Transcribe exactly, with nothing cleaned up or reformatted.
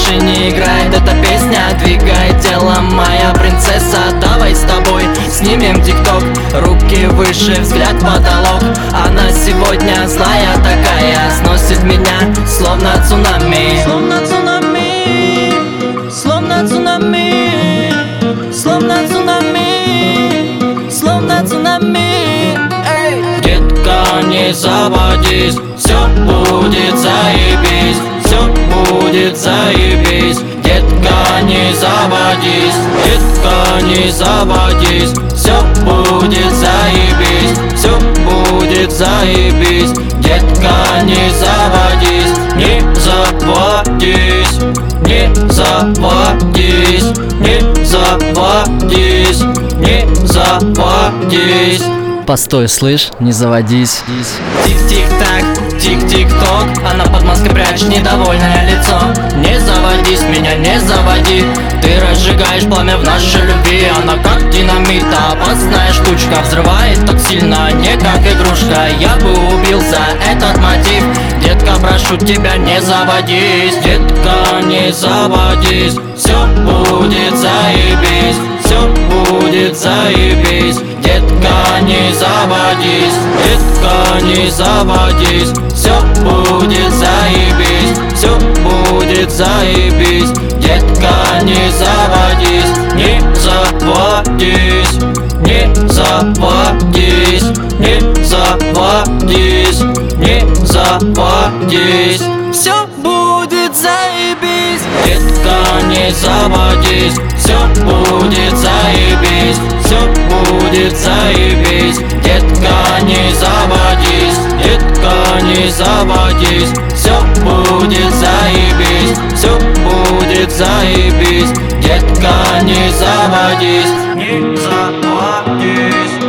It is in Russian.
больше не играет эта песня. Двигай телом, моя принцесса, давай с тобой снимем тикток. Руки выше, взгляд в потолок. Она сегодня злая такая, сносит меня словно цунами. Словно цунами, словно цунами, словно цунами, словно цунами. Эй! Детка, не заводись, все будет заебись, все будет заебись. Детка, не заводись, детка, не заводись, все будет заебись, все будет заебись. Детка, не заводись, не заводись, не заводись, не заводись, не заводись. Постой, слышь, не заводись. Тик-тик-так, тик-тик-ток, она под маской прячет недовольное лицо. Не заводись, меня не заводи, ты разжигаешь пламя в нашей любви. Она как динамит, опасная штучка, взрывает так сильно, не как игрушка. Я бы убил за этот мотив. Детка, прошу тебя, не заводись, детка, не заводись, все будет заебись, все будет заебись. Детка, не заводись, детка, не заводись, все будет заебись, все будет заебись. Детка, не заводись, не заводись, не заводись, не заводись, не заводись. Все будет заебись. Детка, не заводись, все будет заебись, все будет заебись. Детка, не заводись, детка, не заводись, все будет заебись, все будет заебись. Детка, не заводись, не заводись.